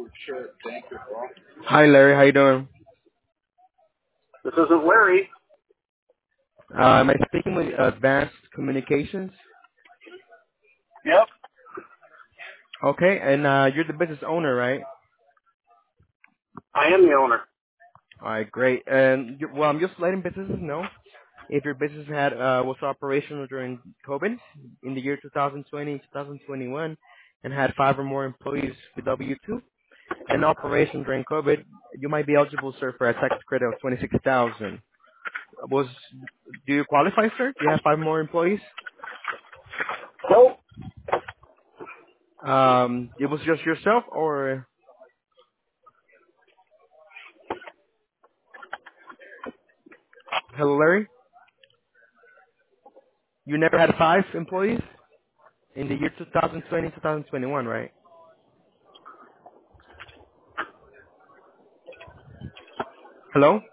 Hi, Larry. How you doing? This isn't Larry. Am I speaking with Advanced Communications? Yep, Okay, and you're the business owner, right? I am the owner. All right, great. And well, I'm just letting businesses know if your business was operational during COVID in the year 2020, 2021, and had 5 or more employees with W-2 and operation during COVID, you might be eligible, sir, for a tax credit of 26,000. Was Do you qualify, sir? Do you have 5 more employees? Nope, It was just yourself, or hello, Larry? You never had 5 employees in the year 2020, 2021, right? Hello?